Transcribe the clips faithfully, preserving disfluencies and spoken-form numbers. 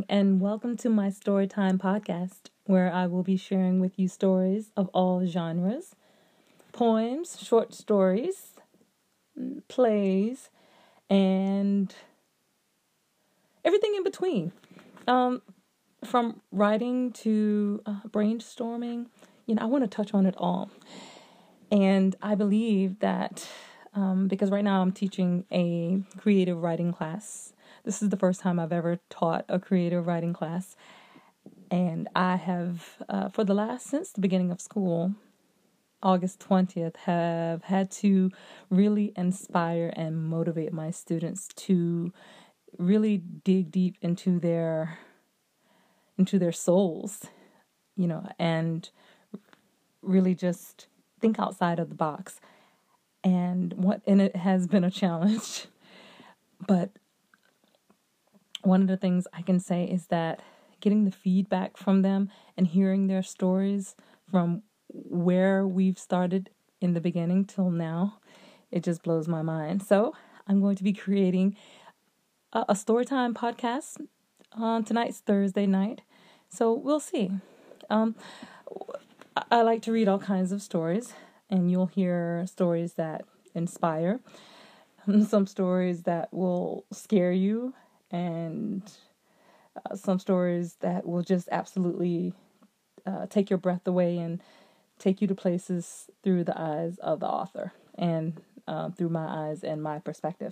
and welcome to my Storytime podcast, where I will be sharing with you stories of all genres, poems, short stories, plays, and everything in between. Um, from writing to uh, brainstorming, you know, I want to touch on it all. And I believe that um, because right now I'm teaching a creative writing class. This is the first time I've ever taught a creative writing class. And I have, uh, for the last, since the beginning of school, August twentieth, have had to really inspire and motivate my students to really dig deep into their, into their souls, you know, and really just think outside of the box. And what, and it has been a challenge, but one of the things I can say is that getting the feedback from them and hearing their stories from where we've started in the beginning till now, it just blows my mind. So I'm going to be creating a, a Storytime podcast on tonight's Thursday night. So we'll see. Um, I, I like to read all kinds of stories, and you'll hear stories that inspire, some stories that will scare you, and uh, some stories that will just absolutely uh, take your breath away and take you to places through the eyes of the author and uh, through my eyes and my perspective.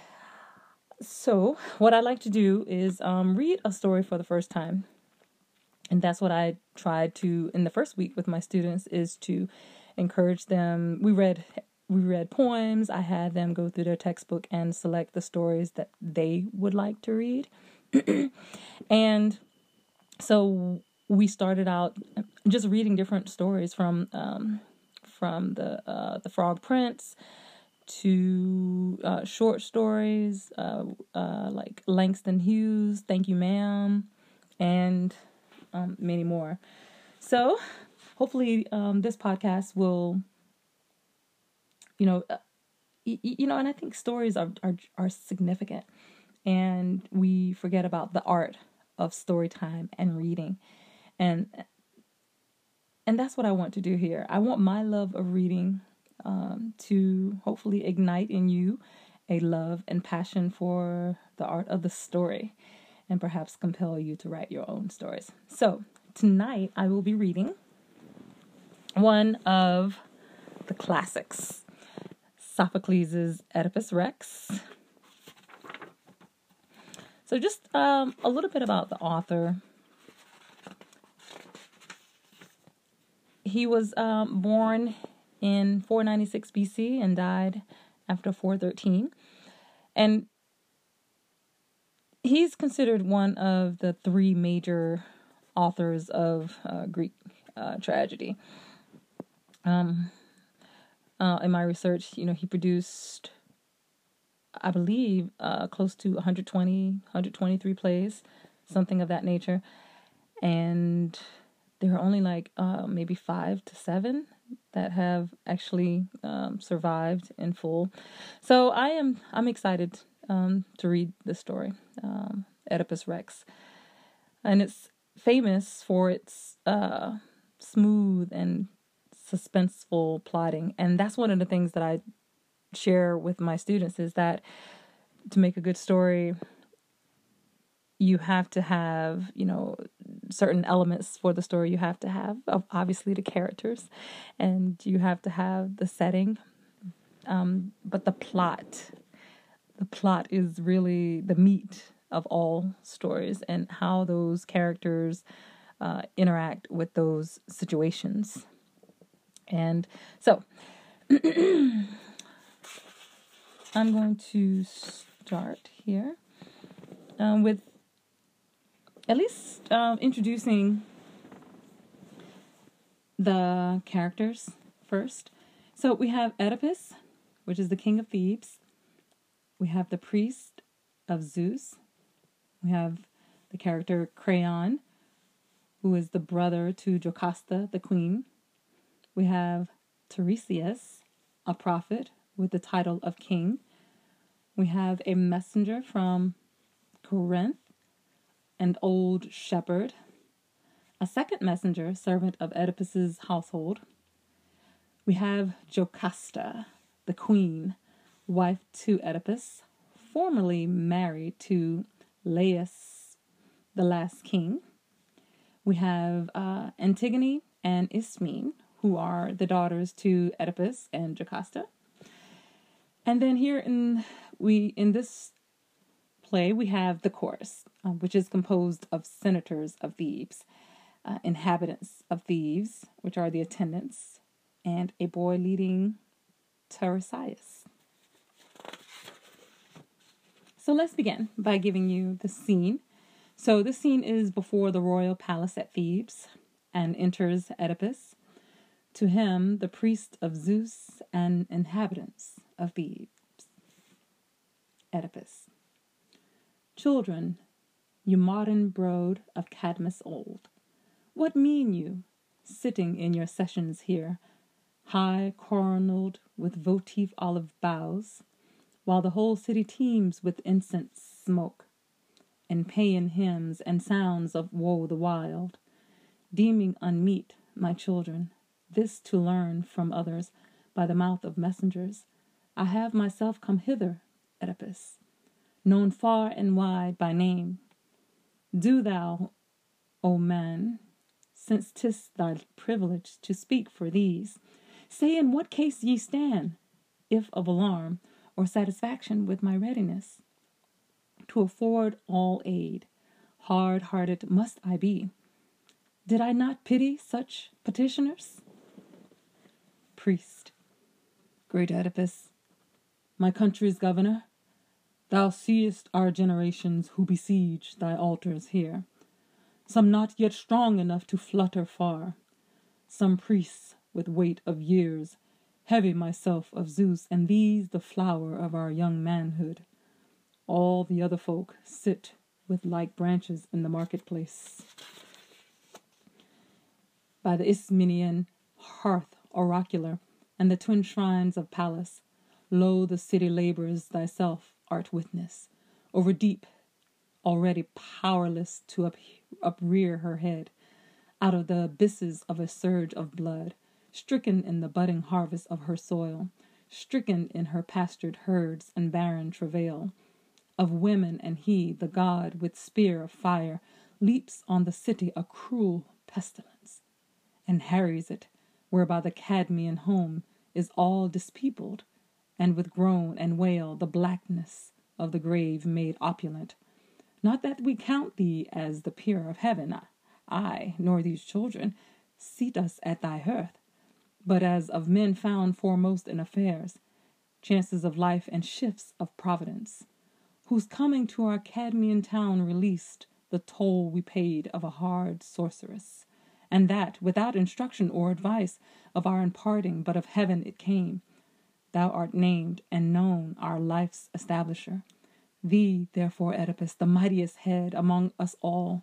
So what I like to do is um, read a story for the first time. And that's what I tried to, in the first week with my students, is to encourage them. We read we read poems. I had them go through their textbook and select the stories that they would like to read. And so we started out just reading different stories from um, from the uh, the Frog Prince to uh, short stories uh, uh, like Langston Hughes, Thank You Ma'am, and um, many more. So hopefully um, this podcast will, you know, uh, y- you know, and I think stories are, are are significant, and we forget about the art of story time and reading, and and that's what I want to do here. I want my love of reading um, to hopefully ignite in you a love and passion for the art of the story, and perhaps compel you to write your own stories. So tonight I will be reading one of the classics, Sophocles' Oedipus Rex. So just um, a little bit about the author. He was um, born in four ninety-six B C and died after four thirteen. And he's considered one of the three major authors of uh, Greek uh, tragedy. Um, uh, in my research, you know, he produced, I believe, uh, close to one hundred twenty, one hundred twenty-three plays, something of that nature. And there are only like uh, maybe five to seven that have actually um, survived in full. So I am I'm excited um, to read this story, um, Oedipus Rex, and it's famous for its uh, smooth and suspenseful plotting, and that's one of the things that I share with my students is that to make a good story, you have to have, you know, certain elements for the story. You have to have, obviously, the characters, and you have to have the setting. Um, but the plot, the plot is really the meat of all stories, and how those characters uh, interact with those situations. And so I'm going to start here um, with at least um, introducing the characters first. So we have Oedipus, which is the king of Thebes. We have the priest of Zeus. We have the character Creon, who is the brother to Jocasta, the queen. We have Tiresias, a prophet with the title of king. We have a messenger from Corinth, and old shepherd, a second messenger, servant of Oedipus's household. We have Jocasta, the queen, wife to Oedipus, formerly married to Laius, the last king. We have uh, Antigone and Ismene, who are the daughters to Oedipus and Jocasta. And then here in we in this play we have the chorus, uh, which is composed of senators of Thebes, uh, inhabitants of Thebes, which are the attendants, and a boy leading Tiresias. So let's begin by giving you the scene. So this scene is before the royal palace at Thebes, and enters Oedipus. To him, the priest of Zeus and inhabitants of Thebes. Oedipus. Children, you modern brood of Cadmus old, what mean you, sitting in your sessions here, high coronalled with votive olive boughs, while the whole city teems with incense smoke, and paean hymns and sounds of woe the wild, deeming unmeet, my children, this to learn from others by the mouth of messengers, I have myself come hither, Oedipus, known far and wide by name. Do thou, O man, since 'tis thy privilege to speak for these, say in what case ye stand, if of alarm or satisfaction with my readiness. To afford all aid, hard-hearted must I be. Did I not pity such petitioners? Priest. Great Oedipus, my country's governor, thou seest our generations who besiege thy altars here, some not yet strong enough to flutter far, some priests with weight of years, heavy myself of Zeus, and these the flower of our young manhood. All the other folk sit with like branches in the marketplace. By the Ismenian hearth oracular, and the twin shrines of Pallas, lo, the city labors, thyself art witness, over deep, already powerless to up, uprear her head, out of the abysses of a surge of blood, stricken in the budding harvest of her soil, stricken in her pastured herds and barren travail, of women, and he, the god, with spear of fire, leaps on the city a cruel pestilence, and harries it, whereby the Cadmean home is all dispeopled, and with groan and wail the blackness of the grave made opulent. Not that we count thee as the peer of heaven, I, nor these children, seat us at thy hearth, but as of men found foremost in affairs, chances of life and shifts of providence, whose coming to our Cadmean town released the toll we paid of a hard sorceress, and that, without instruction or advice of our imparting, but of heaven it came. Thou art named and known our life's establisher. Thee, therefore, Oedipus, the mightiest head among us all,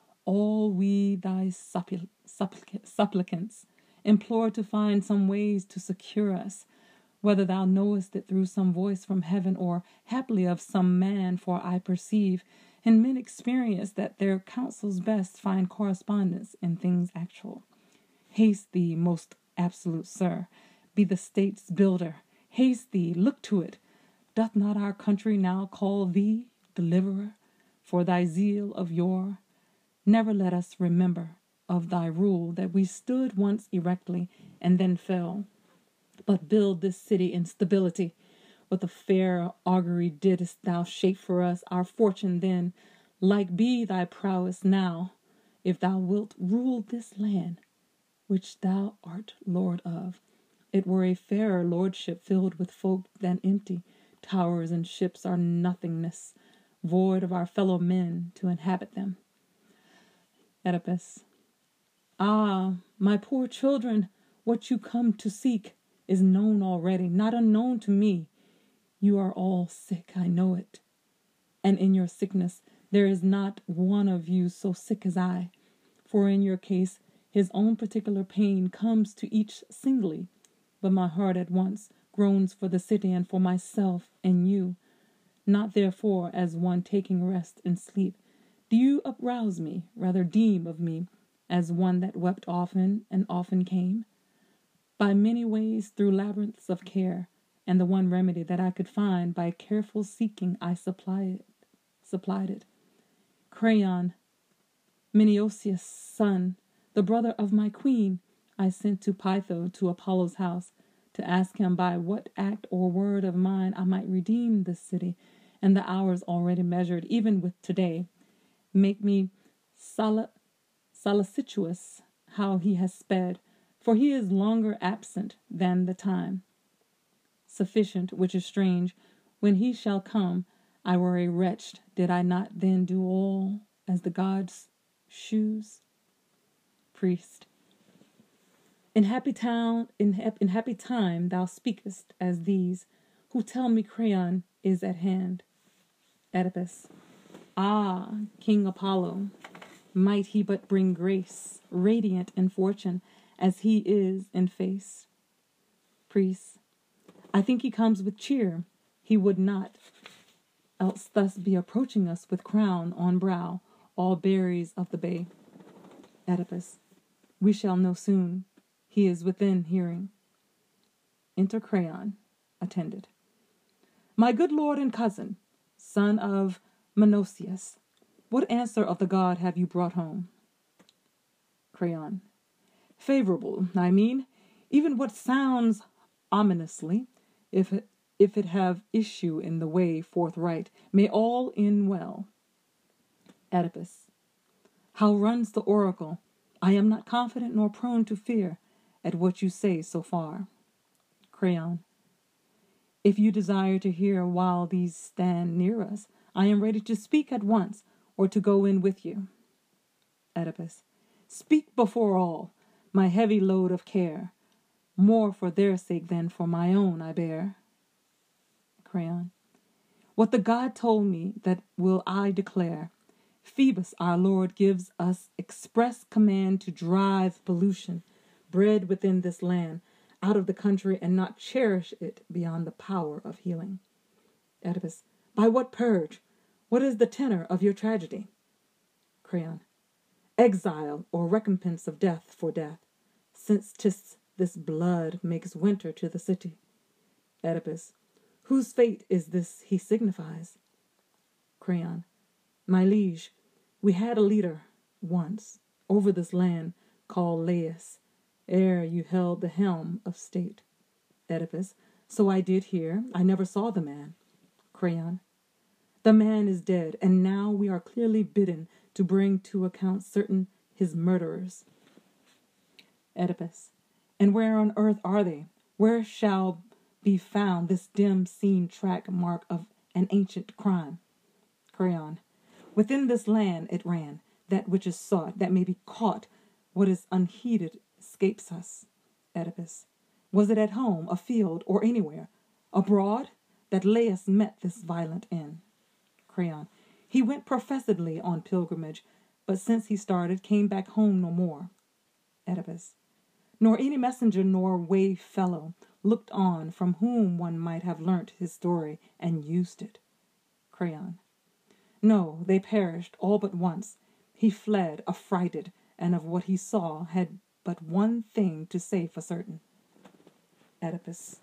all we thy suppli- supplic- supplicants, implore to find some ways to secure us, whether thou knowest it through some voice from heaven, or haply of some man, for I perceive in men experience that their counsels best find correspondence in things actual. Haste thee, most absolute sir, be the state's builder. Haste thee, look to it. Doth not our country now call thee deliverer for thy zeal of yore? Never let us remember of thy rule that we stood once erectly and then fell, but build this city in stability. What a fair augury didst thou shape for us, our fortune then. Like be thy prowess now, if thou wilt rule this land, which thou art lord of. It were a fairer lordship filled with folk than empty. Towers and ships are nothingness, void of our fellow men to inhabit them. Oedipus. Ah, my poor children, what you come to seek is known already, not unknown to me. You are all sick, I know it. And in your sickness, there is not one of you so sick as I. For in your case, his own particular pain comes to each singly. But my heart at once groans for the city and for myself and you. Not therefore as one taking rest in sleep, Do you uprouse me, rather deem of me, as one that wept often and often came? By many ways through labyrinths of care, and the one remedy that I could find by careful seeking I supply it, supplied it. Creon, Menœtius' son, the brother of my queen, I sent to Pytho to Apollo's house, to ask him by what act or word of mine I might redeem this city, and the hours already measured, even with today, make me soli- solicitous how he has sped, for he is longer absent than the time. Sufficient, which is strange, when he shall come, I were a wretch, did I not then do all as the gods choose? Priest. In happy town, in, hap- in happy time, thou speakest as these, who tell me Creon is at hand. Oedipus. Ah, King Apollo, might he but bring grace, radiant in fortune, as he is in face. Priest. I think he comes with cheer. He would not, else thus be approaching us with crown on brow, all berries of the bay. Oedipus. We shall know soon. He is within hearing. Enter Creon, attended. My good lord and cousin, son of Menœtius, what answer of the god have you brought home? Creon. Favorable, I mean, even what sounds ominously, if it, if it have issue in the way forthright, may all end well. Oedipus. How runs the oracle? I am not confident nor prone to fear at what you say so far. Creon. If you desire to hear while these stand near us, I am ready to speak at once, or to go in with you. Oedipus. Speak before all, my heavy load of care, more for their sake than for my own I bear. Creon. What the god told me, that will I declare. Phoebus our Lord gives us express command to drive pollution, bred within this land, out of the country, and not cherish it beyond the power of healing. Oedipus. By what purge? What is the tenor of your tragedy? Creon. Exile, or recompense of death for death, since 'tis this blood makes winter to the city. Oedipus. Whose fate is this he signifies? Creon. My liege, we had a leader once over this land called Laius, ere you held the helm of state. Oedipus. So I did hear. I never saw the man. Creon. The man is dead, and now we are clearly bidden to bring to account certain his murderers. Oedipus. And where on earth are they? Where shall be found this dim seen track mark of an ancient crime? Creon. Within this land it ran. That which is sought, that may be caught, what is unheeded escapes us. Oedipus. Was it at home, afield, or anywhere? Abroad? That Laius met this violent end. Creon. He went professedly on pilgrimage, but since he started, came back home no more. Oedipus. Nor any messenger nor way fellow looked on, from whom one might have learnt his story and used it. Creon. No, they perished all but once. He fled, affrighted, and of what he saw had but one thing to say for certain. Oedipus.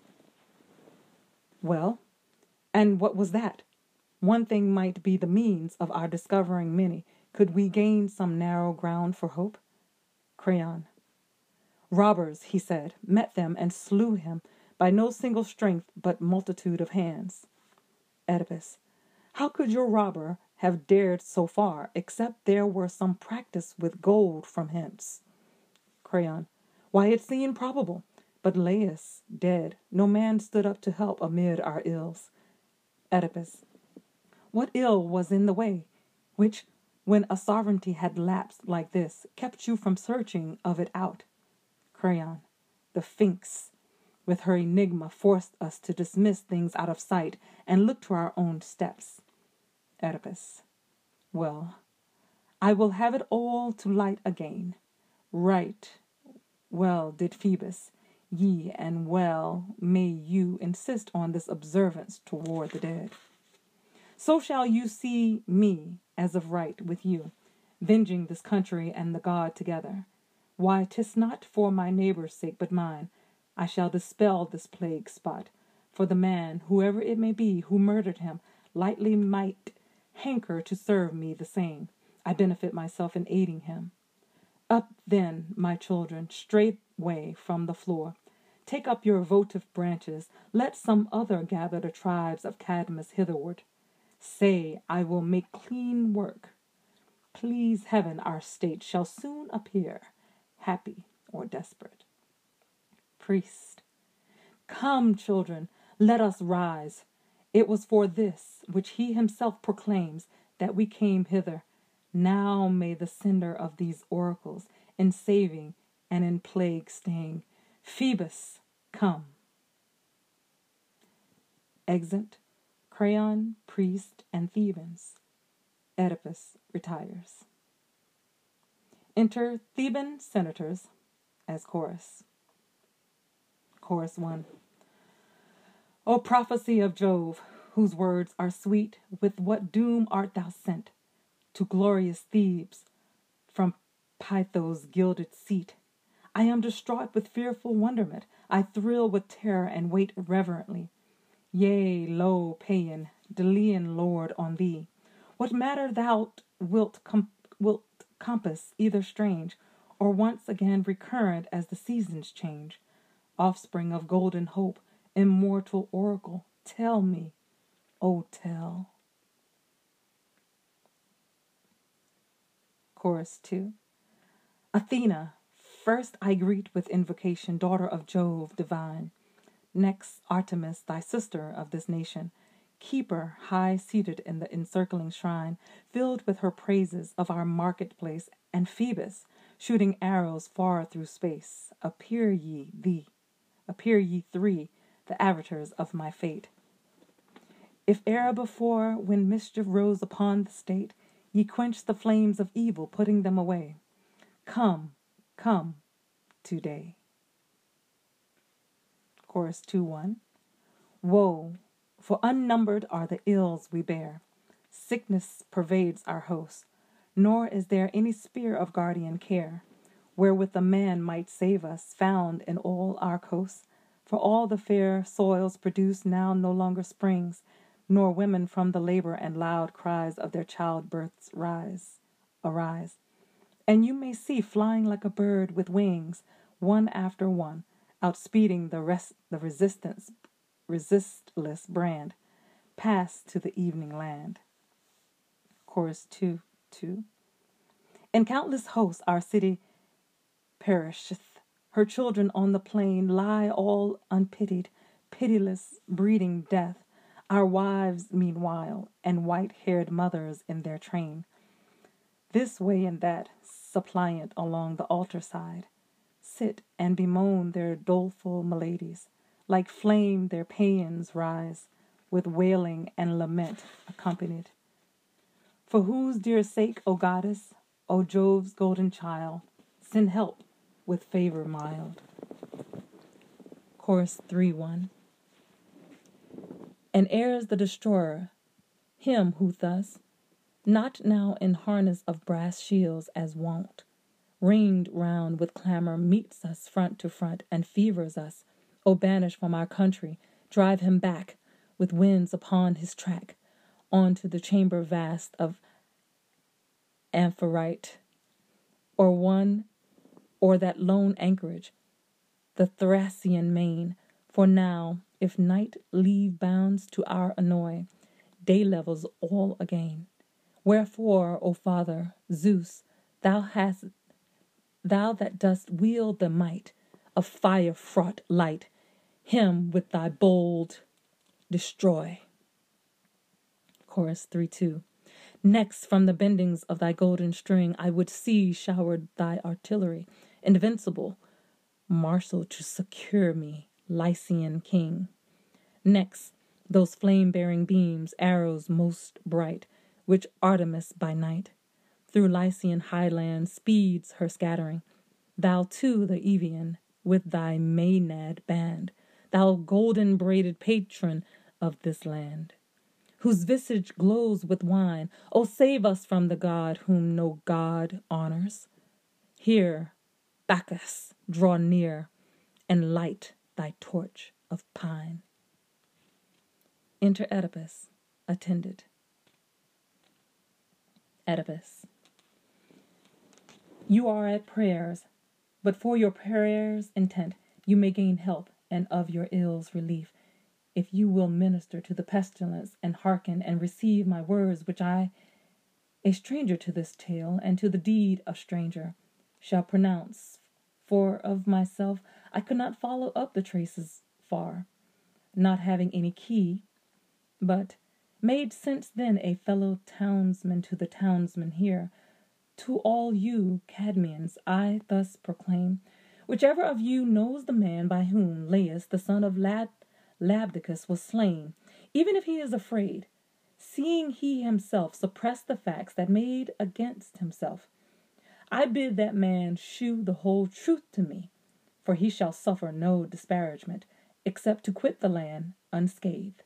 Well, and what was that? One thing might be the means of our discovering many. Could we gain some narrow ground for hope? Creon. Robbers, he said, met them and slew him by no single strength but multitude of hands. Oedipus. How could your robber have dared so far, except there were some practice with gold from hence? Creon. Why, it seemed probable, but Laius dead, no man stood up to help amid our ills. Oedipus. What ill was in the way, which, when a sovereignty had lapsed like this, kept you from searching of it out? Creon. The Sphinx, with her enigma, forced us to dismiss things out of sight and look to our own steps. Oedipus. Well, I will have it all to light again. Right well did Phoebus, ye, and well may you insist on this observance toward the dead. So shall you see me as of right with you, venging this country and the god together. Why, 'tis not for my neighbor's sake, but mine. I shall dispel this plague spot, for the man, whoever it may be, who murdered him, lightly might hanker to serve me the same. I benefit myself in aiding him. Up then, my children, straightway from the floor. Take up your votive branches. Let some other gather the tribes of Cadmus hitherward. Say, I will make clean work. Please heaven, our state shall soon appear, happy or desperate. Priest. Come, children, let us rise. It was for this, which he himself proclaims, that we came hither. Now may the sender of these oracles, in saving and in plague staying, Phoebus, come. Exeunt Creon, priest, and Thebans. Oedipus retires. Enter Theban senators as chorus. Chorus one. O prophecy of Jove, whose words are sweet, with what doom art thou sent to glorious Thebes from Pytho's gilded seat? I am distraught with fearful wonderment. I thrill with terror and wait reverently. Yea, lo, Paean, Delian lord, on thee. What matter thou wilt, com- wilt compass, either strange, or once again recurrent as the seasons change? Offspring of golden hope, immortal oracle, tell me, O tell. Chorus two. Athena, first I greet with invocation, daughter of Jove divine. Next, Artemis, thy sister of this nation, keeper high seated in the encircling shrine, filled with her praises of our marketplace, and Phoebus, shooting arrows far through space. Appear ye thee, appear ye three, the arbiters of my fate. If e'er before, when mischief rose upon the state, ye quenched the flames of evil, putting them away, come, come, today. Chorus two one. Woe, for unnumbered are the ills we bear. Sickness pervades our host, nor is there any spear of guardian care, wherewith a man might save us, found in all our coasts. For all the fair soils produce now no longer springs, nor women from the labor and loud cries of their childbirths rise, arise. And you may see flying like a bird with wings, one after one, outspeeding the rest, the resistance, resistless brand, pass to the evening land. Chorus two, two. In countless hosts our city perisheth. Her children on the plain lie all unpitied, pitiless, breeding death. Our wives, meanwhile, and white-haired mothers in their train, this way and that, suppliant along the altar side, sit and bemoan their doleful maladies. Like flame their paeans rise, with wailing and lament accompanied. For whose dear sake, O goddess, O Jove's golden child, send help with favor mild. Chorus three one. And Ares the destroyer, him who thus, not now in harness of brass shields as wont, ringed round with clamor, meets us front to front and fevers us. O banish from our country, drive him back with winds upon his track, on to the chamber vast of Amphitrite, or one, or that lone anchorage, the Thracian main. For now, if night leave bounds to our annoy, day levels all again. Wherefore, O Father, Zeus, thou hast, thou that dost wield the might of fire-fraught light, him with thy bold destroy. Chorus three two. Next, from the bendings of thy golden string, I would see showered thy artillery, invincible, martial to secure me, Lycian king. Next, those flame-bearing beams, arrows most bright, which Artemis by night through Lycian highlands speeds her scattering. Thou too, the Evian, with thy Maenad band, thou golden-braided patron of this land, whose visage glows with wine. O save us from the god whom no god honors. Here, Bacchus, draw near, and light thy torch of pine. Enter Oedipus, attended. Oedipus. You are at prayers, but for your prayers' intent you may gain help and of your ills relief, if you will minister to the pestilence and hearken and receive my words, which I, a stranger to this tale and to the deed a stranger, shall pronounce. For of myself I could not follow up the traces far, not having any key, but made since then a fellow townsman to the townsmen here. To all you Cadmeans I thus proclaim, whichever of you knows the man by whom Laius, the son of Lab- Labdacus, was slain, even if he is afraid, seeing he himself suppressed the facts that made against himself, I bid that man shew the whole truth to me, for he shall suffer no disparagement, except to quit the land unscathed.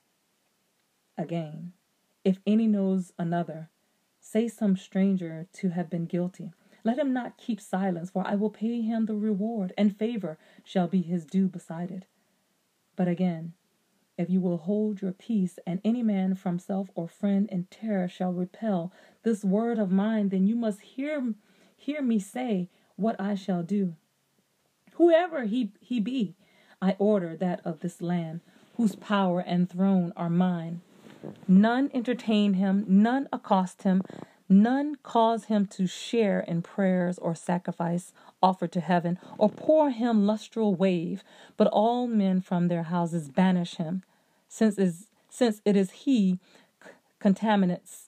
Again, if any knows another, say some stranger to have been guilty, let him not keep silence, for I will pay him the reward, and favor shall be his due beside it. But again, if you will hold your peace, and any man from self or friend in terror shall repel this word of mine, then you must hear hear me say what I shall do. Whoever he, he be, I order that of this land, whose power and throne are mine. None entertain him, none accost him, none cause him to share in prayers or sacrifice offered to heaven, or pour him lustral wave, but all men from their houses banish him, since is since it is he c- contaminates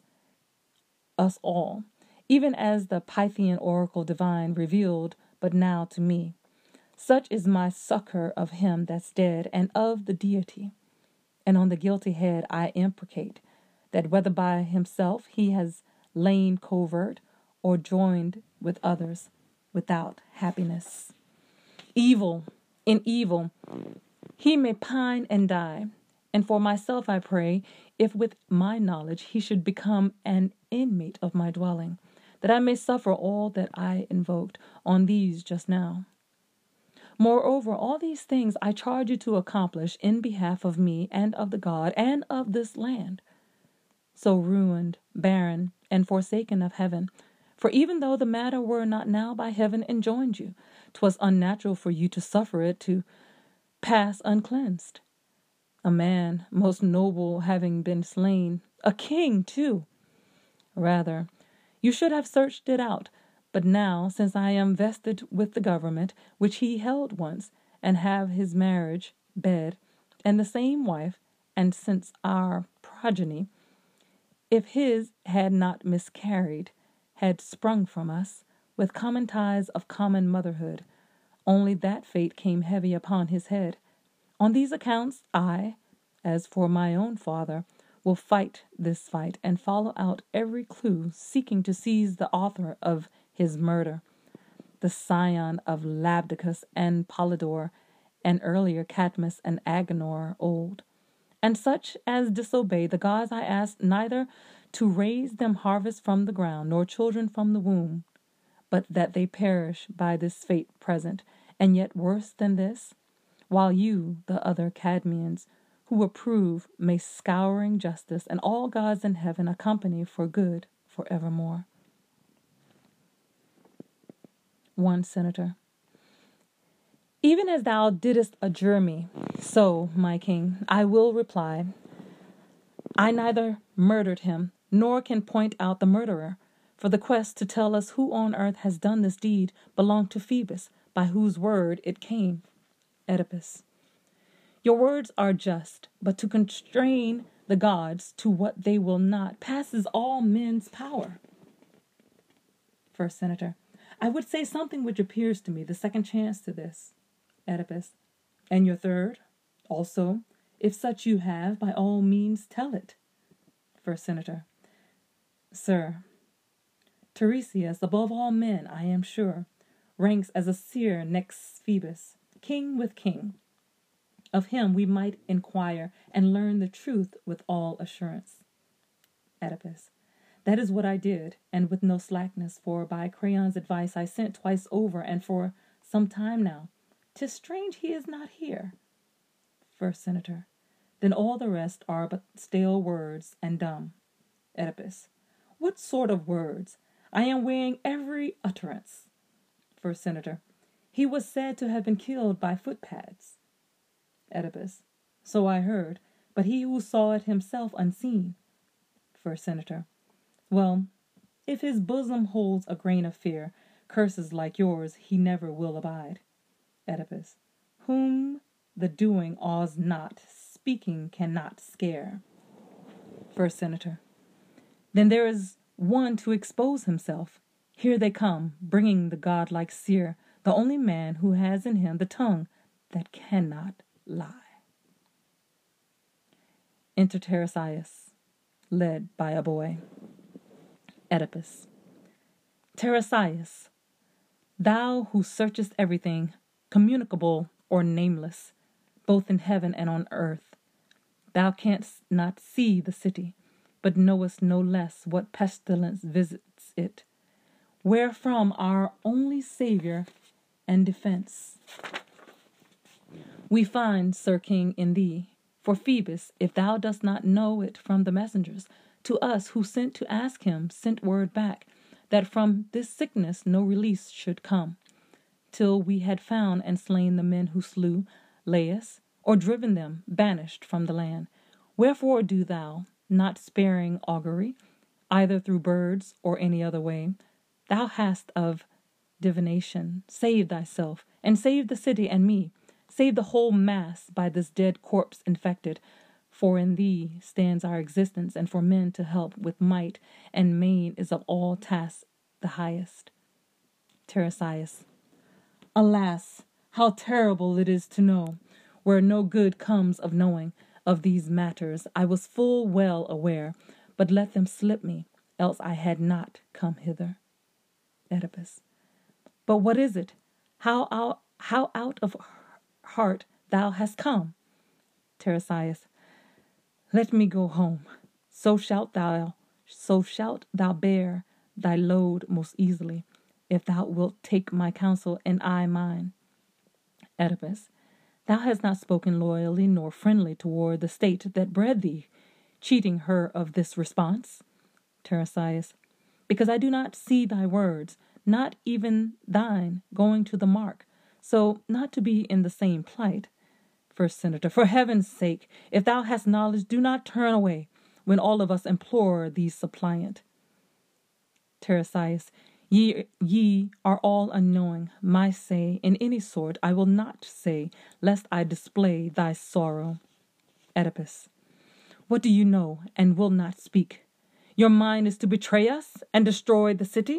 us all, even as the Pythian oracle divine revealed but now to me. Such is my succor of him that's dead, and of the deity. And on the guilty head I imprecate, that whether by himself he has lain covert, or joined with others without happiness. Evil, in evil, he may pine and die. And for myself I pray, if with my knowledge he should become an inmate of my dwelling, that I may suffer all that I invoked on these just now. Moreover, all these things I charge you to accomplish in behalf of me and of the God and of this land, so ruined, barren, and forsaken of heaven. For even though the matter were not now by heaven enjoined you, 'twas unnatural for you to suffer it to pass uncleansed. A man most noble having been slain, a king too. Rather, you should have searched it out. But now, since I am vested with the government, which he held once, and have his marriage bed, and the same wife, and since our progeny, if his had not miscarried, had sprung from us, with common ties of common motherhood, only that fate came heavy upon his head. On these accounts, I, as for my own father, will fight this fight, and follow out every clue, seeking to seize the author of his murder, the scion of Labdacus and Polydor, and earlier Cadmus and Agenor old. And such as disobey the gods I ask neither to raise them harvest from the ground, nor children from the womb, but that they perish by this fate present, and yet worse than this, while you, the other Cadmeans, who approve, may scouring justice, and all gods in heaven accompany for good for evermore. One senator. Even as thou didst adjure me, so, my king, I will reply. I neither murdered him, nor can point out the murderer, for the quest to tell us who on earth has done this deed belonged to Phoebus, by whose word it came. Oedipus. Your words are just, but to constrain the gods to what they will not passes all men's power. First Senator. I would say something which appears to me the second chance to this. Oedipus. And your third? Also, if such you have, by all means tell it. First Senator. Sir, Tiresias, above all men, I am sure, ranks as a seer next Phoebus, king with king. Of him we might inquire and learn the truth with all assurance. Oedipus. That is what I did, and with no slackness, for by Creon's advice I sent twice over, and for some time now. 'Tis strange he is not here. First Senator. Then all the rest are but stale words and dumb. Oedipus. What sort of words? I am weighing every utterance. First Senator. He was said to have been killed by footpads. Oedipus. So I heard, but he who saw it himself unseen. First Senator. Well, if his bosom holds a grain of fear, curses like yours he never will abide. Oedipus. Whom the doing awes not, speaking cannot scare. First Senator. Then there is one to expose himself. Here they come, bringing the godlike seer, the only man who has in him the tongue that cannot lie. Enter Tiresias, led by a boy. Oedipus. Tiresias, thou who searchest everything, communicable or nameless, both in heaven and on earth, thou canst not see the city, but knowest no less what pestilence visits it, wherefrom our only Saviour and defence we find, Sir King, in thee. For Phoebus, if thou dost not know it from the messengers, to us who sent to ask him, sent word back, that from this sickness no release should come, till we had found and slain the men who slew Laius, or driven them, banished from the land. Wherefore do thou, not sparing augury, either through birds or any other way, thou hast of divination, save thyself, and save the city and me, save the whole mass by this dead corpse infected, for in thee stands our existence, and for men to help with might and main is of all tasks the highest. Tiresias. Alas, how terrible it is to know, where no good comes of knowing of these matters. I was full well aware, but let them slip me, else I had not come hither. Oedipus. But what is it? How out, how out of heart thou hast come? Tiresias. Let me go home. So shalt thou, so shalt thou bear thy load most easily, if thou wilt take my counsel and I mine. Oedipus. Thou hast not spoken loyally nor friendly toward the state that bred thee, cheating her of this response. Tiresias. Because I do not see thy words, not even thine, going to the mark, so not to be in the same plight. First Senator. For heaven's sake, if thou hast knowledge, do not turn away, when all of us implore thee suppliant. Tiresias. Ye, ye are all unknowing. My say, in any sort, I will not say, lest I display thy sorrow. Oedipus. What do you know, and will not speak? Your mind is to betray us, and destroy the city?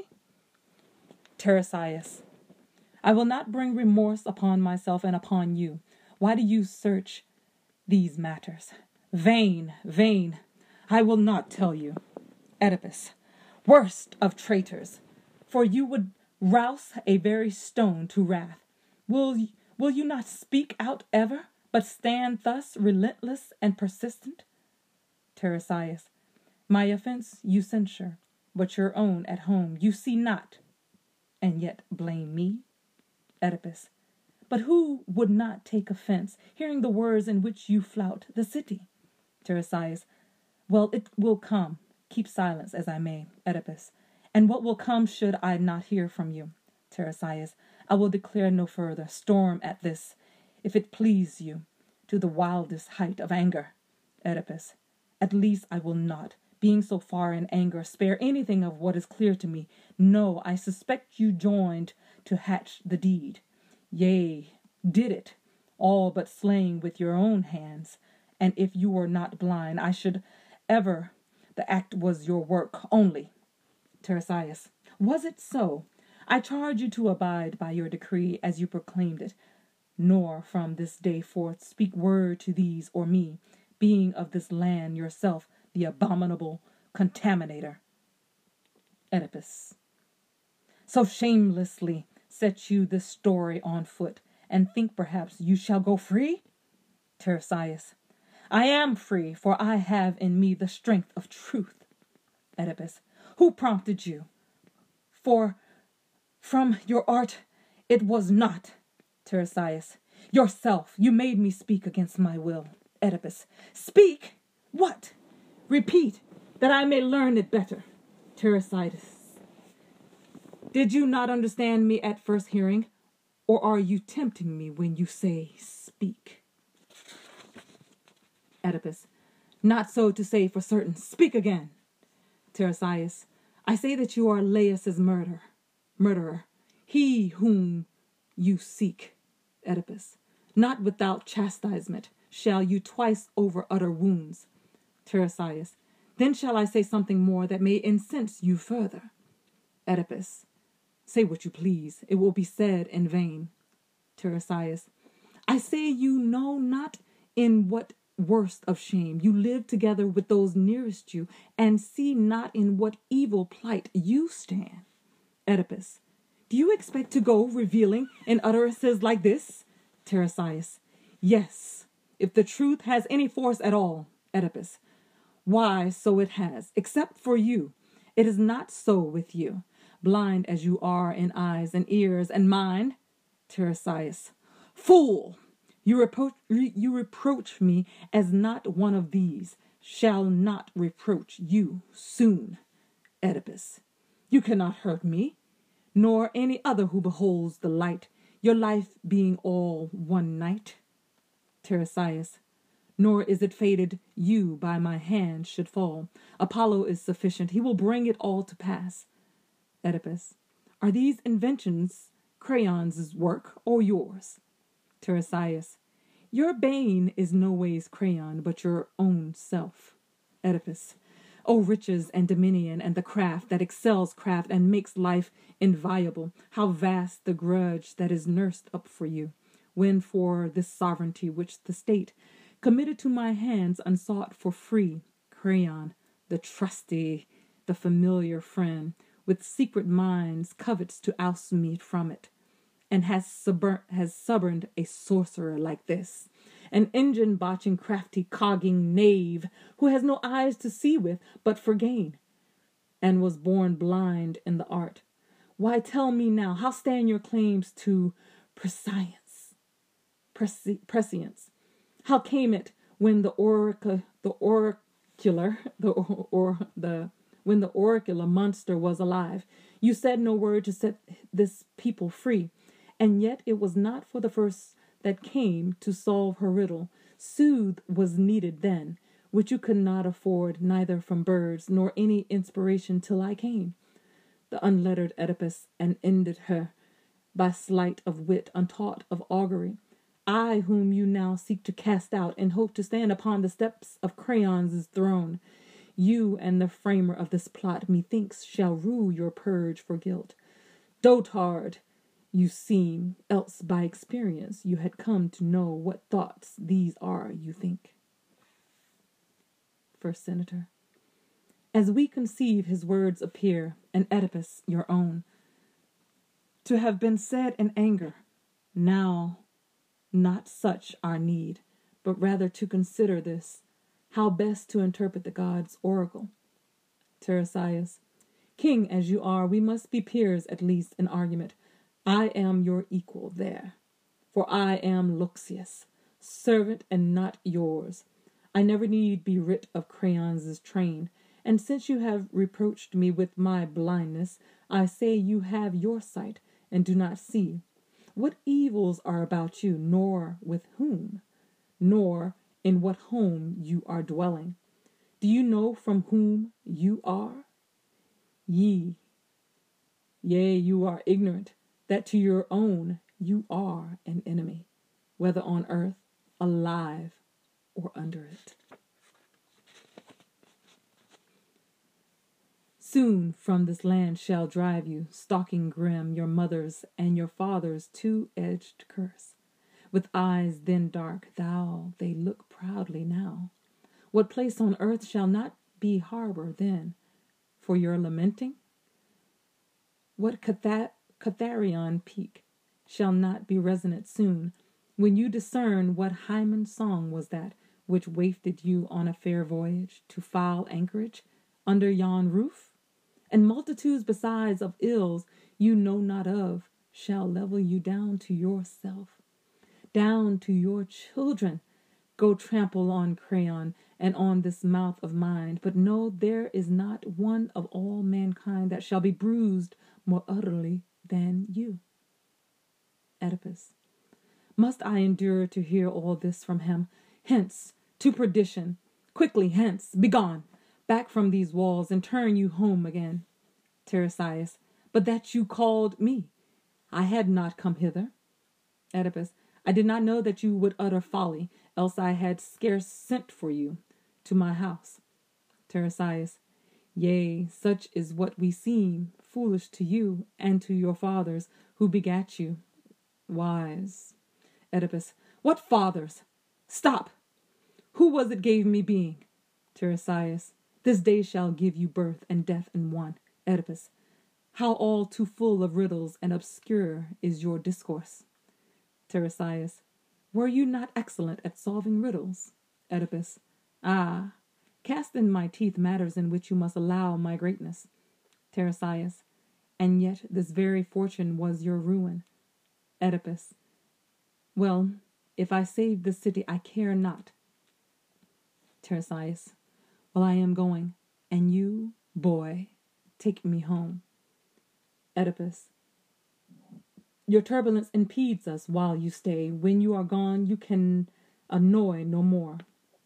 Tiresias. I will not bring remorse upon myself and upon you. Why do you search these matters? Vain, vain. I will not tell you. Oedipus. Worst of traitors, for you would rouse a very stone to wrath. Will, will you not speak out ever, but stand thus relentless and persistent? Tiresias. My offense you censure, but your own at home you see not, and yet blame me? Oedipus. But who would not take offense, hearing the words in which you flout the city? Tiresias. Well, it will come. Keep silence as I may. Oedipus. And what will come should I not hear from you? Tiresias. I will declare no further. Storm at this, if it please you, to the wildest height of anger. Oedipus. At least I will not, being so far in anger, spare anything of what is clear to me. No, I suspect you joined to hatch the deed. Yea, did it, all but slaying with your own hands. And if you were not blind, I should ever, the act was your work only. Tiresias. Was it so? I charge you to abide by your decree as you proclaimed it, nor from this day forth speak word to these or me, being of this land yourself the abominable contaminator. Oedipus. So shamelessly set you this story on foot, and think perhaps you shall go free? Tiresias. I am free, for I have in me the strength of truth. Oedipus. Who prompted you? For from your art it was not. Tiresias. Yourself. You made me speak against my will. Oedipus. Speak? What? Repeat, that I may learn it better. Tiresias. Did you not understand me at first hearing? Or are you tempting me when you say speak? Oedipus. Not so to say for certain. Speak again. Tiresias. I say that you are Laius's murderer. Murderer. He whom you seek. Oedipus. Not without chastisement shall you twice over utter wounds. Tiresias. Then shall I say something more that may incense you further. Oedipus. Say what you please. It will be said in vain. Tiresias. I say you know not in what worst of shame you live together with those nearest you, and see not in what evil plight you stand. Oedipus. Do you expect to go revealing in utterances like this? Tiresias. Yes, if the truth has any force at all. Oedipus. Why, so it has, except for you. It is not so with you, blind as you are in eyes and ears and mind. Tiresias. Fool! You reproach, you reproach me as not one of these. Shall not reproach you soon. Oedipus. You cannot hurt me, nor any other who beholds the light, your life being all one night. Tiresias. Nor is it fated you by my hand should fall. Apollo is sufficient. He will bring it all to pass. Oedipus. Are these inventions Crayon's work or yours? Tiresias. Your bane is no ways Crayon, but your own self. Oedipus. O riches and dominion and the craft that excels craft and makes life inviolable, how vast the grudge that is nursed up for you, when for this sovereignty which the state committed to my hands unsought for free, Crayon, the trusty, the familiar friend, with secret minds covets to oust me from it, and has, subver- has suborned a sorcerer like this, an engine-botching, crafty, cogging knave, who has no eyes to see with but for gain, and was born blind in the art. Why, tell me now, how stand your claims to prescience? Presi- prescience. How came it when the oracle, the oracular, the or, or the when the oracular monster was alive? You said no word to set this people free, and yet it was not for the first that came to solve her riddle. Soothe was needed then, which you could not afford neither from birds nor any inspiration till I came. The unlettered Oedipus, and ended her by sleight of wit, untaught of augury. I, whom you now seek to cast out, and hope to stand upon the steps of Crayon's throne. You and the framer of this plot, methinks, shall rue your purge for guilt. Dotard, you seem, else by experience you had come to know what thoughts these are, you think. First Senator. As we conceive his words appear, and Oedipus your own, to have been said in anger, now not such our need, but rather to consider this, how best to interpret the gods' oracle. Tiresias. King as you are, we must be peers at least in argument. I am your equal there, for I am Luxius, servant and not yours. I never need be writ of Crayon's train, and since you have reproached me with my blindness, I say you have your sight and do not see. What evils are about you, nor with whom, nor in what home you are dwelling? Do you know from whom you are? Ye, yea, you are ignorant that to your own you are an enemy, whether on earth, alive, or under it. Soon from this land shall drive you, stalking grim, your mother's and your father's two-edged curse. With eyes then dark, thou they look proudly now. What place on earth shall not be harbor then for your lamenting? What Catha- Catharion peak shall not be resonant soon, when you discern what Hymen's song was that which wafted you on a fair voyage to foul anchorage under yon roof? And multitudes besides of ills you know not of shall level you down to yourself, down to your children. Go trample on crayon and on this mouth of mine, but know there is not one of all mankind that shall be bruised more utterly than you. Oedipus. Must I endure to hear all this from him? Hence, to perdition. Quickly, hence, begone, back from these walls, and turn you home again. Tiresias. But that you called me. I had not come hither. Oedipus. I did not know that you would utter folly, else I had scarce sent for you to my house. Tiresias. Yea, such is what we seem, foolish to you and to your fathers who begat you. Wise. Oedipus. What fathers? Stop! Who was it gave me being? Tiresias. This day shall give you birth and death in one. Oedipus. How all too full of riddles and obscure is your discourse. Tiresias. Were you not excellent at solving riddles? Oedipus. Ah, cast in my teeth matters in which you must allow my greatness. Tiresias. And yet this very fortune was your ruin. Oedipus. Well, if I save this city, I care not. Tiresias. Well, I am going, and you, boy, take me home. Oedipus. Your turbulence impedes us while you stay. When you are gone, you can annoy no more.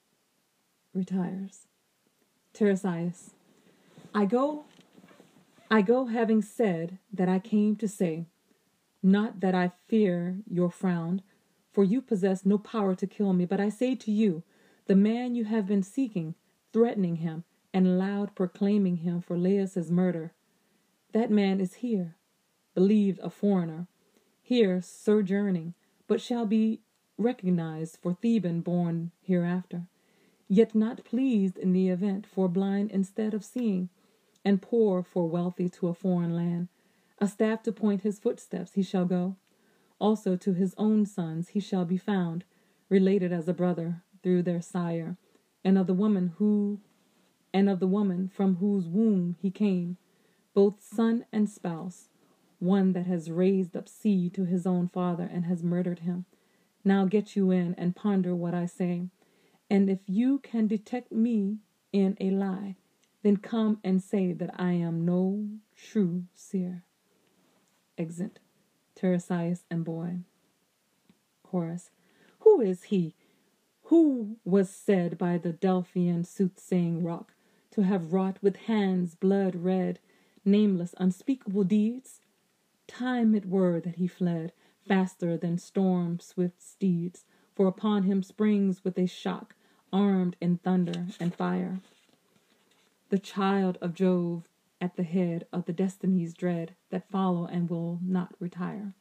Retires. Tiresias. I go, I go having said that I came to say, not that I fear your frown, for you possess no power to kill me, but I say to you, the man you have been seeking, threatening him, and loud proclaiming him for Laius' murder, that man is here, believed a foreigner, here sojourning, but shall be recognized for Theban born hereafter, yet not pleased in the event, for blind instead of seeing, and poor for wealthy to a foreign land. A staff to point his footsteps he shall go. Also to his own sons he shall be found, related as a brother through their sire, and of the woman who, and of the woman from whose womb he came, both son and spouse, one that has raised up seed to his own father and has murdered him. Now get you in and ponder what I say, and if you can detect me in a lie, then come and say that I am no true seer. Exit. Tiresias and boy. Chorus. Who is he who was said by the Delphian soothsaying rock to have wrought with hands blood red, nameless, unspeakable deeds? Time it were that he fled, faster than storm-swift steeds, for upon him springs with a shock, armed in thunder and fire, the child of Jove at the head of the destinies dread that follow and will not retire.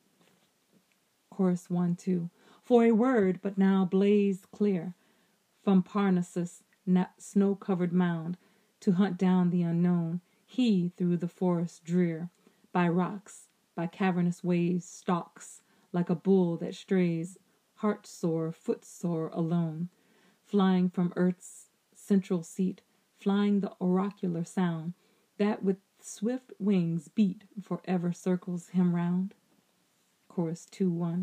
Chorus one, two. For a word but now blazed clear, from Parnassus' snow-covered mound, to hunt down the unknown, he through the forest drear, by rocks, by cavernous ways stalks, like a bull that strays, heart-sore, foot-sore, alone, flying from earth's central seat, flying the oracular sound, that with swift wings beat forever circles him round. Chorus two, one.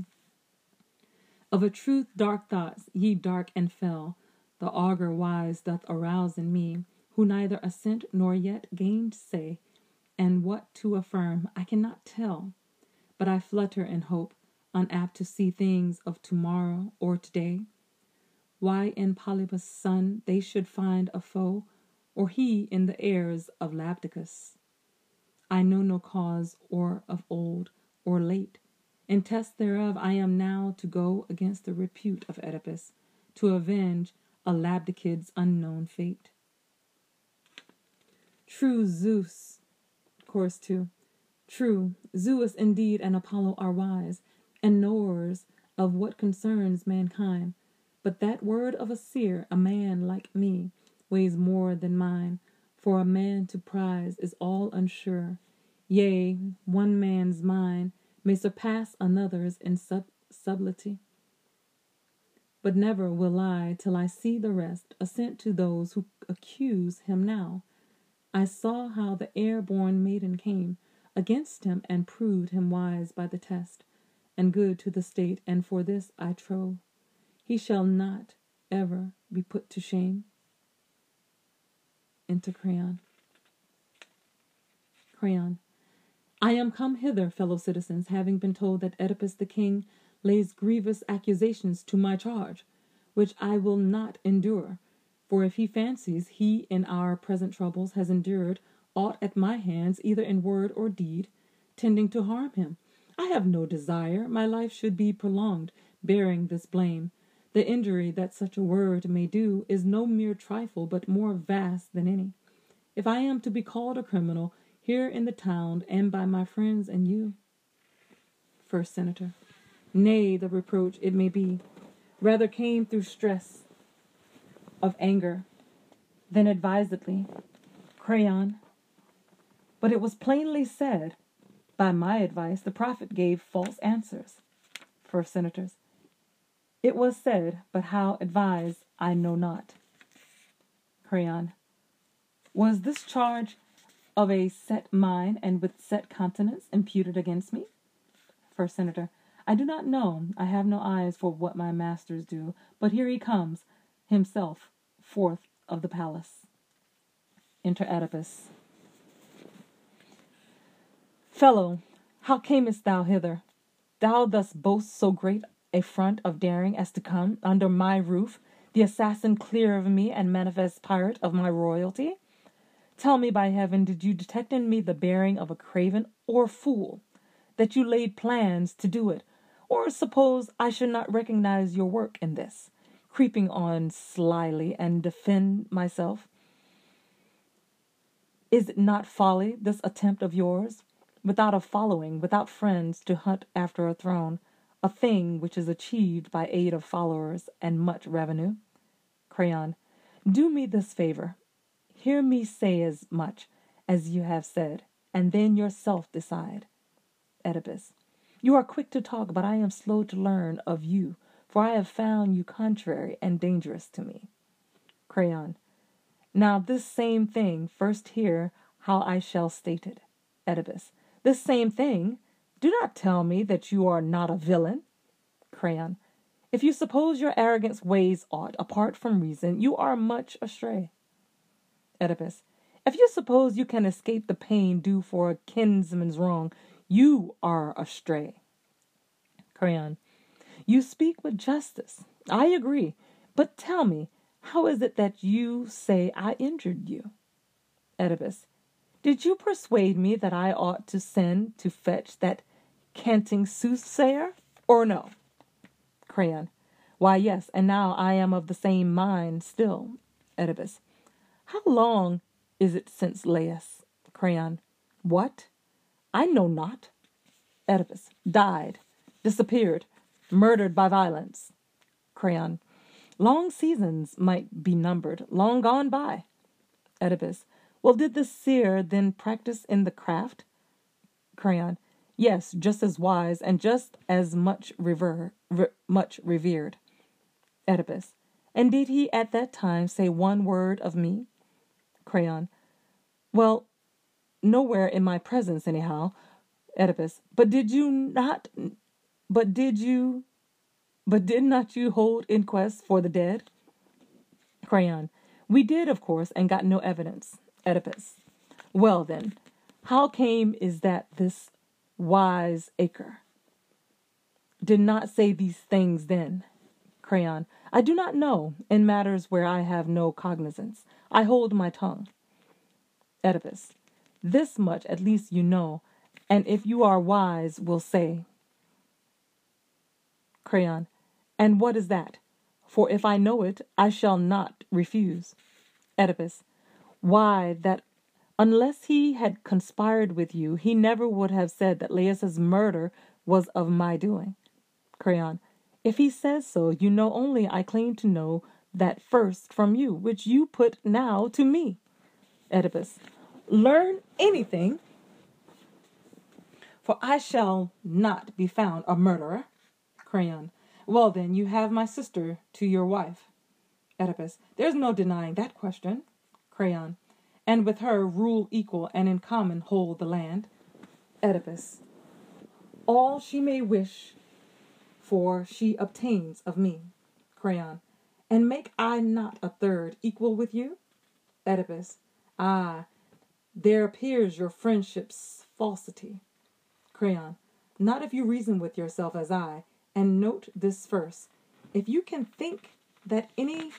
Of a truth dark thoughts, ye dark and fell, the augur wise doth arouse in me, who neither assent nor yet gainsay, and what to affirm I cannot tell, but I flutter in hope, unapt to see things of tomorrow or today. Why in Polybus' son they should find a foe, or he in the heirs of Labdacus, I know no cause, or of old or late. In test thereof I am now to go against the repute of Oedipus, to avenge a Labdacid's unknown fate. True Zeus, Chorus two. True, Zeus indeed and Apollo are wise, and knowers of what concerns mankind, but that word of a seer, a man like me, weighs more than mine, for a man to prize is all unsure. Yea, one man's mind may surpass another's in sub- subtlety. But never will I, till I see the rest, assent to those who accuse him now. I saw how the air-born maiden came against him and proved him wise by the test, and good to the state, and for this I trow he shall not ever be put to shame. Enter Creon. Creon. I am come hither, fellow citizens, having been told that Oedipus the king lays grievous accusations to my charge, which I will not endure. For if he fancies he in our present troubles has endured aught at my hands, either in word or deed, tending to harm him, I have no desire my life should be prolonged, bearing this blame. The injury that such a word may do is no mere trifle, but more vast than any. If I am to be called a criminal here in the town, and by my friends and you. First Senator. Nay, the reproach, it may be, rather came through stress of anger than advisedly. Creon. But it was plainly said, by my advice the prophet gave false answers. First Senators. It was said, but how advised I know not. Creon. Was this charge of a set mind and with set countenance imputed against me? First Senator. I do not know. I have no eyes for what my masters do, but here he comes, himself, forth of the palace. Enter Oedipus. Fellow, how camest thou hither? Thou dost boast so great a front of daring as to come under my roof, the assassin clear of me and manifest pirate of my royalty? Tell me, by heaven, did you detect in me the bearing of a craven or fool, that you laid plans to do it? Or suppose I should not recognize your work in this, creeping on slyly and defend myself? Is it not folly, this attempt of yours, without a following, without friends, to hunt after a throne, a thing which is achieved by aid of followers and much revenue? Creon. Do me this favor. Hear me say as much as you have said, and then yourself decide. Oedipus. You are quick to talk, but I am slow to learn of you, for I have found you contrary and dangerous to me. Creon. Now this same thing, first hear how I shall state it. Oedipus. This same thing? Do not tell me that you are not a villain. Creon. If you suppose your arrogance weighs aught apart from reason, you are much astray. Oedipus. If you suppose you can escape the pain due for a kinsman's wrong, you are astray. Creon. You speak with justice. I agree. But tell me, how is it that you say I injured you? Oedipus. Did you persuade me that I ought to send to fetch that canting soothsayer, or no? Creon. Why, yes, and now I am of the same mind still. Oedipus. How long is it since Laius? Creon. What? I know not. Oedipus. Died. Disappeared. Murdered by violence. Creon. Long seasons might be numbered, long gone by. Oedipus. Well, did the seer then practice in the craft? Creon. Yes, just as wise and just as much rever, re, much revered. Oedipus. And did he at that time say one word of me? Creon. Well, nowhere in my presence, anyhow. Oedipus. But did you not, but did you, but did not you hold inquests for the dead? Creon. We did, of course, and got no evidence. Oedipus. Well, then, how came is that this wise acre did not say these things then? Creon. I do not know. In matters where I have no cognizance, I hold my tongue. Oedipus. This much at least you know, and if you are wise, will say. Creon. And what is that? For if I know it, I shall not refuse. Oedipus. Why, that unless he had conspired with you, he never would have said that Laius's murder was of my doing. Creon. If he says so, you know only I claim to know that first from you, which you put now to me. Oedipus. Learn anything, for I shall not be found a murderer. Creon. Well, then, you have my sister to your wife. Oedipus. There's no denying that question. Creon. and with her rule equal and in common hold the land. Oedipus. All she may wish for she obtains of me. Creon. And make I not a third equal with you? Oedipus. Ah, there appears your friendship's falsity. Creon. Not if you reason with yourself as I, and note this first. If you can think that any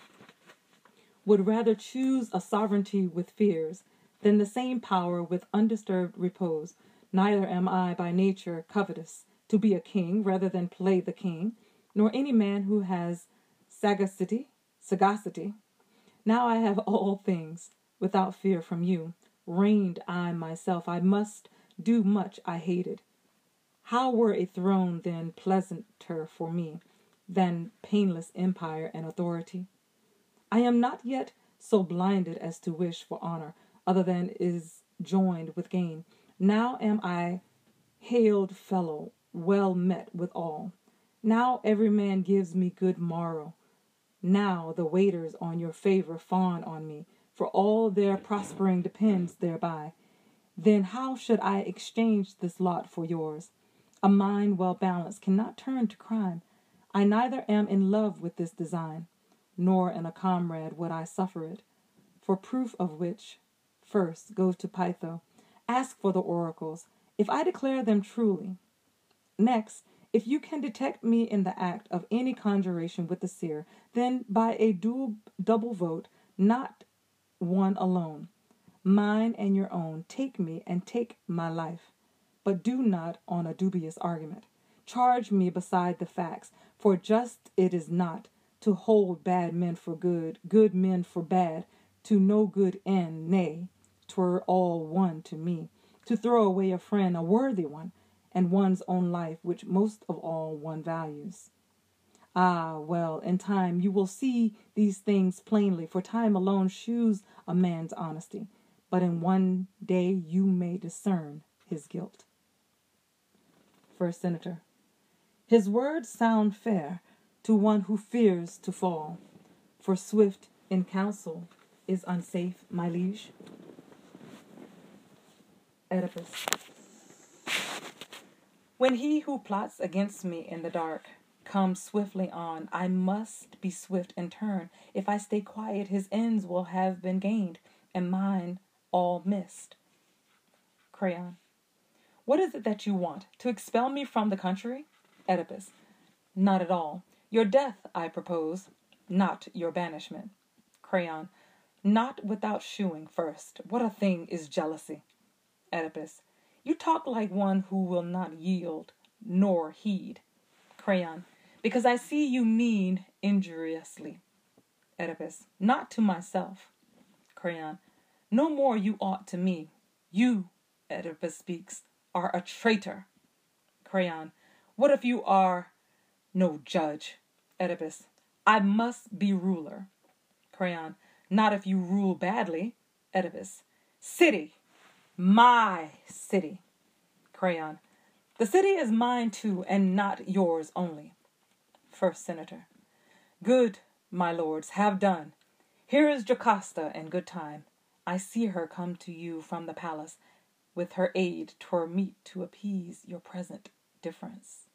would rather choose a sovereignty with fears than the same power with undisturbed repose, neither am I by nature covetous to be a king rather than play the king, nor any man who has sagacity, sagacity. Now I have all things without fear from you. Reigned I myself, I must do much I hated. How were a throne then pleasanter for me than painless empire and authority? I am not yet so blinded as to wish for honor other than is joined with gain. Now am I hailed fellow, well met with all. Now every man gives me good morrow. Now the waiters on your favor fawn on me, for all their prospering depends thereby. Then how should I exchange this lot for yours? A mind well balanced cannot turn to crime. I neither am in love with this design, nor in a comrade would I suffer it. For proof of which, first go to Pytho, ask for the oracles, if I declare them truly. Next, if you can detect me in the act of any conjuration with the seer, then by a dual, double vote, not one alone, mine and your own, take me and take my life. But do not on a dubious argument. Charge me beside the facts, for just it is not to hold bad men for good, good men for bad, to no good end, nay, 'twere all one to me, to throw away a friend, a worthy one, and one's own life, which most of all one values. Ah, well, in time you will see these things plainly, for time alone shews a man's honesty, but in one day you may discern his guilt. First Senator. His words sound fair to one who fears to fall, for swift in counsel is unsafe, my liege. Oedipus. When he who plots against me in the dark comes swiftly on, I must be swift in turn. If I stay quiet, his ends will have been gained, and mine all missed. Creon. What is it that you want? To expel me from the country? Oedipus. Not at all. Your death, I propose, not your banishment. Creon. Not without shewing first. What a thing is jealousy. Oedipus. You talk like one who will not yield nor heed. Creon. Because I see you mean injuriously. Oedipus. Not to myself. Creon. No more you ought to me. You, Oedipus speaks, are a traitor. Creon. What if you are no judge? Oedipus. I must be ruler. Creon. Not if you rule badly. Oedipus. City. My city. Creon. The city is mine too, and not yours only. First Senator. Good, my lords, have done. Here is Jocasta in good time. I see her come to you from the palace. With her aid, 'twere meet to appease your present difference.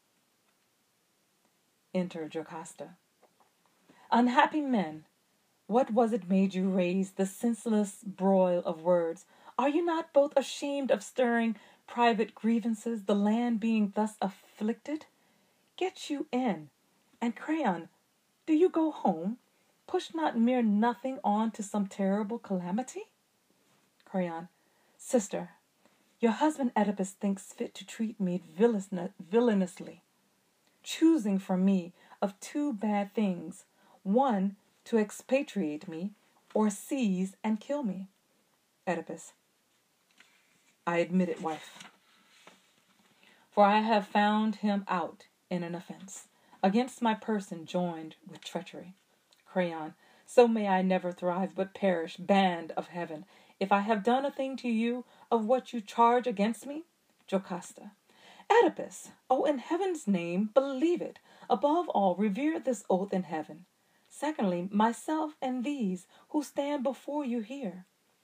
Enter Jocasta. Unhappy men, what was it made you raise the senseless broil of words? Are you not both ashamed of stirring private grievances, the land being thus afflicted? Get you in. And Creon, do you go home? Push not mere nothing on to some terrible calamity? Creon. Sister, your husband Oedipus thinks fit to treat me villainously, choosing for me of two bad things, one to expatriate me, or seize and kill me. Oedipus. I admit it, wife. For I have found him out in an offense against my person joined with treachery. Creon. So may I never thrive, but perish, banned of heaven, if I have done a thing to you of what you charge against me. Jocasta. Oedipus, oh, in heaven's name, believe it. Above all, revere this oath in heaven. Secondly, myself and these who stand before you here.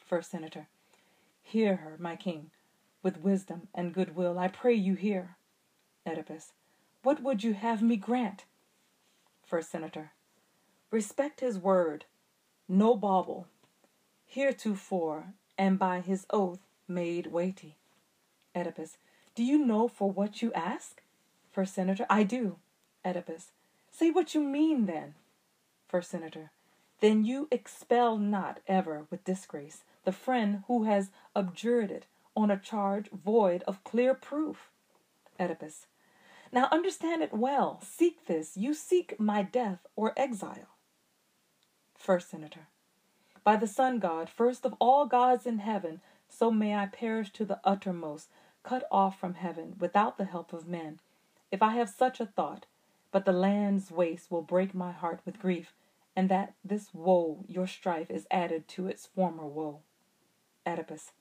First Senator. Hear her, my king, with wisdom and goodwill. I pray you hear. Oedipus. What would you have me grant? First Senator. Respect his word, no bauble, heretofore, and by his oath made weighty. Oedipus. Do you know for what you ask? First Senator. I do. Oedipus. Say what you mean, then. First Senator. Then you expel not ever with disgrace the friend who has abjured it on a charge void of clear proof. Oedipus. Now understand it well. Seek this. You seek my death or exile. First Senator. By the sun god, first of all gods in heaven, so may I perish to the uttermost, cut off from heaven, without the help of men, if I have such a thought. But the land's waste will break my heart with grief, and that this woe, your strife, is added to its former woe. Oedipus.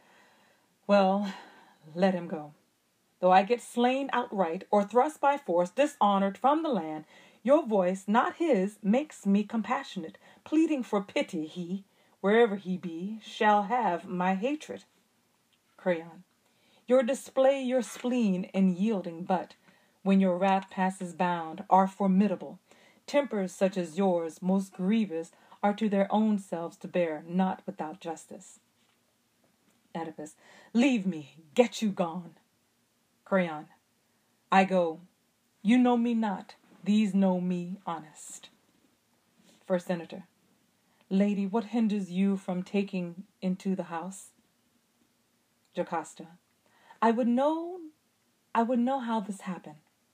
Well, let him go. Though I get slain outright, or thrust by force, dishonored from the land, your voice, not his, makes me compassionate, pleading for pity. He, wherever he be, shall have my hatred. Creon. Your display your spleen in yielding, but, when your wrath passes bound, are formidable. Tempers such as yours, most grievous, are to their own selves to bear, not without justice. Oedipus. Leave me, get you gone. Creon. I go. You know me not. These know me honest. First Senator. Lady, what hinders you from taking into the house? Jocasta. I would know, I would know how this happened.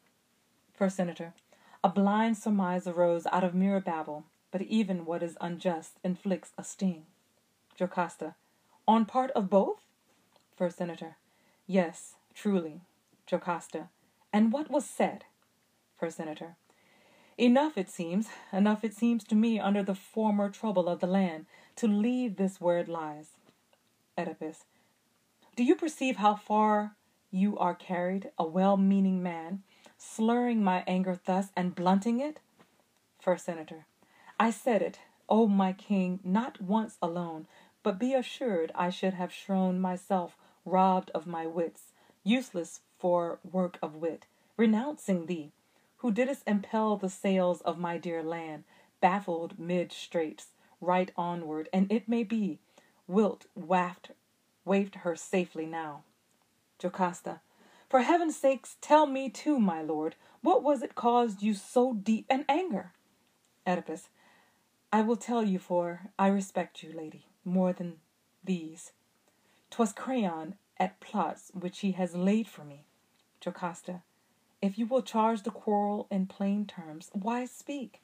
First Senator. A blind surmise arose out of mere babble, but even what is unjust inflicts a sting. Jocasta. On part of both? First Senator. Yes, truly. Jocasta. And what was said? First Senator. Enough it seems, enough it seems to me under the former trouble of the land, to leave this where it lies. Oedipus. Do you perceive how far you are carried, a well-meaning man, slurring my anger thus and blunting it? First Senator. I said it, O my king, not once alone, but be assured I should have shown myself robbed of my wits, useless for work of wit, renouncing thee, who didst impel the sails of my dear land, baffled mid straits, right onward, and it may be, wilt waft, waft her safely now. Jocasta. For heaven's sakes, tell me too, my lord, what was it caused you so deep an anger? Oedipus. I will tell you, for I respect you, lady, more than these. 'Twas Creon at plots which he has laid for me. Jocasta. If you will charge the quarrel in plain terms, why speak?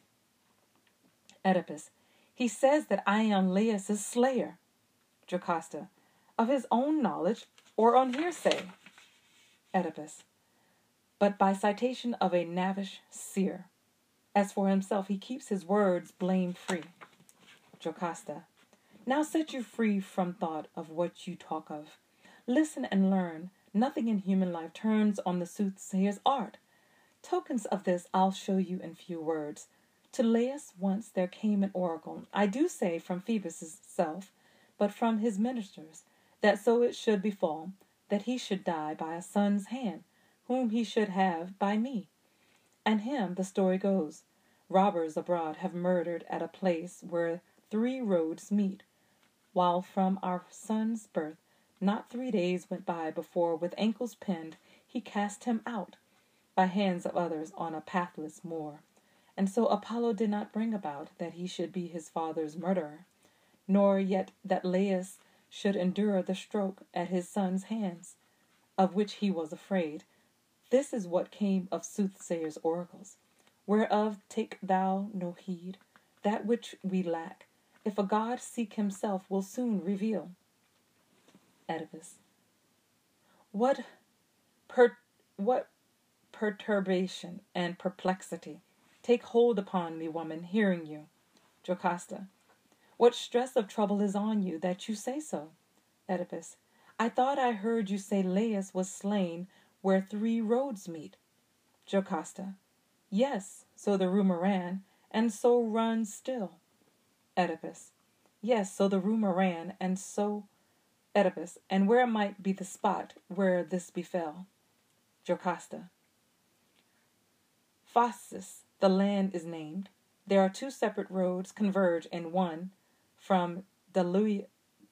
Oedipus. He says that I am Laius' slayer. Jocasta. Of his own knowledge or on hearsay? Oedipus. But by citation of a knavish seer. As for himself, he keeps his words blame-free. Jocasta. Now set you free from thought of what you talk of. Listen and learn. Nothing in human life turns on the soothsayer's art. Tokens of this I'll show you in few words. To Laius once there came an oracle, I do say from Phoebus' self, but from his ministers, that so it should befall, that he should die by a son's hand, whom he should have by me. And him, the story goes, robbers abroad have murdered at a place where three roads meet, while from our son's birth not three days went by before, with ankles pinned, he cast him out by hands of others on a pathless moor. And so Apollo did not bring about that he should be his father's murderer, nor yet that Laius should endure the stroke at his son's hands, of which he was afraid. This is what came of soothsayers' oracles, whereof take thou no heed. That which we lack, if a god seek himself, will soon reveal. Oedipus. What per what perturbation and perplexity take hold upon me, woman, hearing you? Jocasta. What stress of trouble is on you, that you say so? Oedipus. I thought I heard you say Laius was slain where three roads meet. Jocasta. Yes, so the rumor ran, and so runs still. Oedipus. Yes, so the rumor ran, and so Oedipus, and where might be the spot where this befell? Jocasta. Phasis, the land is named. There are two separate roads converge in one from Dalia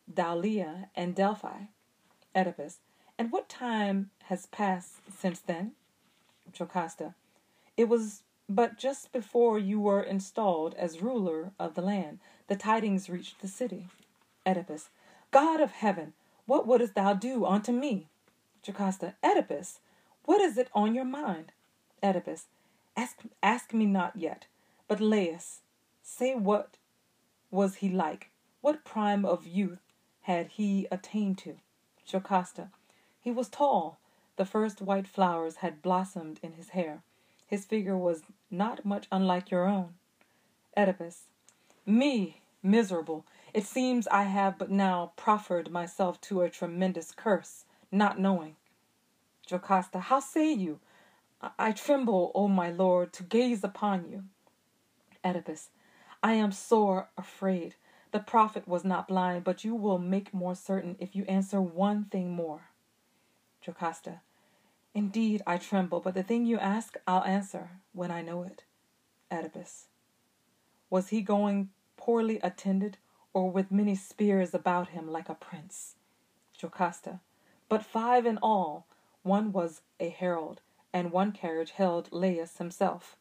and Delphi. Oedipus. And what time has passed since then? Jocasta. It was but just before you were installed as ruler of the land. The tidings reached the city. Oedipus. God of heaven, what wouldst thou do unto me? Jocasta. Oedipus, what is it on your mind? Oedipus. Ask, ask me not yet, but Laius, say what was he like? What prime of youth had he attained to? Jocasta. He was tall. The first white flowers had blossomed in his hair. His figure was not much unlike your own. Oedipus. Me, miserable, it seems I have but now proffered myself to a tremendous curse, not knowing. Jocasta. How say you? I tremble, O my lord, to gaze upon you. Oedipus. I am sore afraid. The prophet was not blind, but you will make more certain if you answer one thing more. Jocasta. Indeed, I tremble, but the thing you ask, I'll answer when I know it. Oedipus. Was he going poorly attended, or with many spears about him like a prince? Jocasta. But five in all. One was a herald, and one carriage held Laius himself.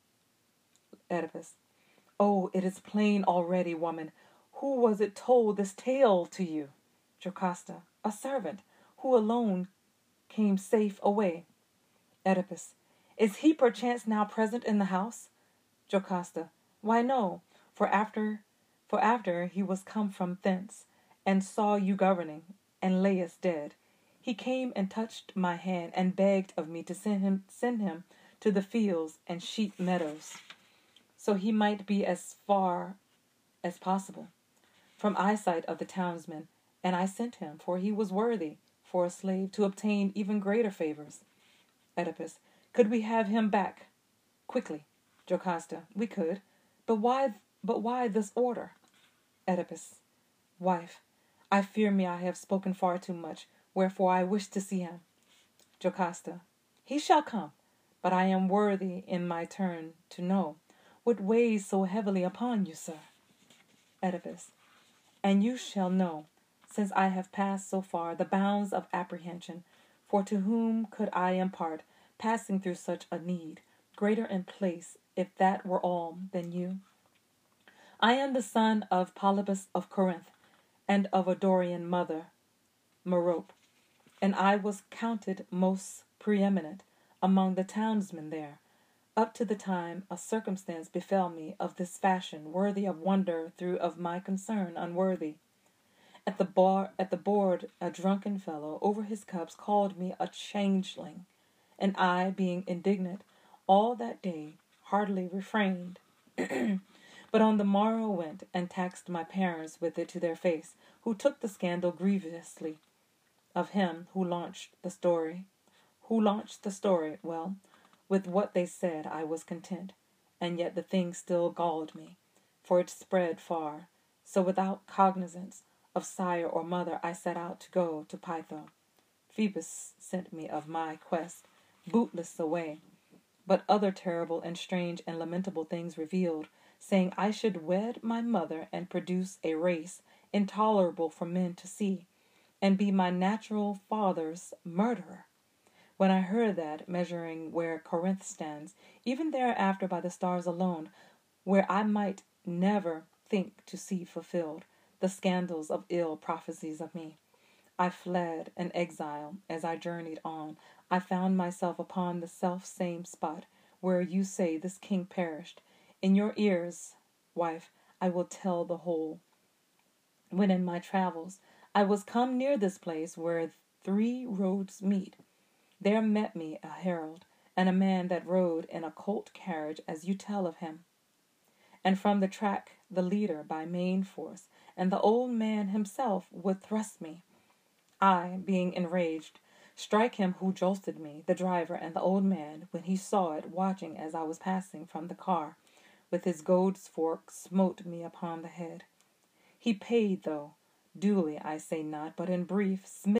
Oedipus. Oh, it is plain already, woman. Who was it told this tale to you? Jocasta. A servant, who alone came safe away. Oedipus. Is he perchance now present in the house? Jocasta. Why no, for after for after he was come from thence, and saw you governing, and Laius dead, he came and touched my hand, and begged of me to send him send him to the fields and sheep meadows, so he might be as far as possible from eyesight of the townsmen, and I sent him, for he was worthy, for a slave, to obtain even greater favors. Oedipus. Could we have him back quickly? Jocasta. We could, but why but why this order? Oedipus. Wife, I fear me I have spoken far too much, wherefore I wish to see him. Jocasta. He shall come, but I am worthy in my turn to know what weighs so heavily upon you, sir. Oedipus. And you shall know, since I have passed so far the bounds of apprehension, for to whom could I impart, passing through such a need, greater in place, if that were all, than you? I am the son of Polybus of Corinth, and of a Dorian mother, Merope, and I was counted most preeminent among the townsmen there, up to the time a circumstance befell me of this fashion, worthy of wonder through of my concern unworthy. At the bar at the board a drunken fellow over his cups called me a changeling, and I, being indignant all that day, hardly refrained, but on the morrow went and taxed my parents with it to their face, who took the scandal grievously of him who launched the story. Who launched the story, well, with what they said I was content, and yet the thing still galled me, for it spread far. So without cognizance of sire or mother I set out to go to Pytho. Phoebus sent me of my quest, bootless away, but other terrible and strange and lamentable things revealed, saying I should wed my mother and produce a race intolerable for men to see, and be my natural father's murderer. When I heard that, measuring where Corinth stands, even thereafter by the stars alone, where I might never think to see fulfilled the scandals of ill prophecies of me, I fled an exile. As I journeyed on, I found myself upon the self-same spot where you say this king perished. In your ears, wife, I will tell the whole. When in my travels I was come near this place where three roads meet, there met me a herald, and a man that rode in a colt carriage as you tell of him. And from the track the leader by main force, and the old man himself would thrust me. I, being enraged, strike him who jostled me, the driver, and the old man, when he saw it, watching as I was passing from the car, with his goad's fork smote me upon the head. He paid, though, duly I say not, but in brief, Smith